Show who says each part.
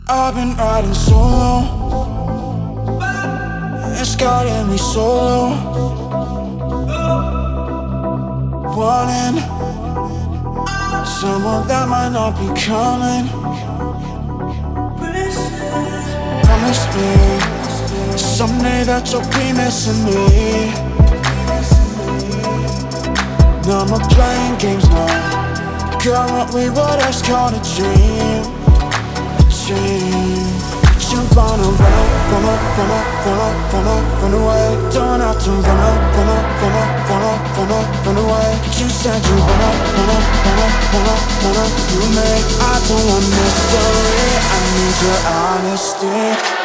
Speaker 1: I've been riding solo, it's gotten me solo. Wanting someone that might not be coming. Promise me someday that you'll be missing me. No more playing games now. Girl, what we were just called a dream. A dream. But you wanna run away. Don't have to run away. But you said you wanna do me. I don't want mystery, I need your honesty.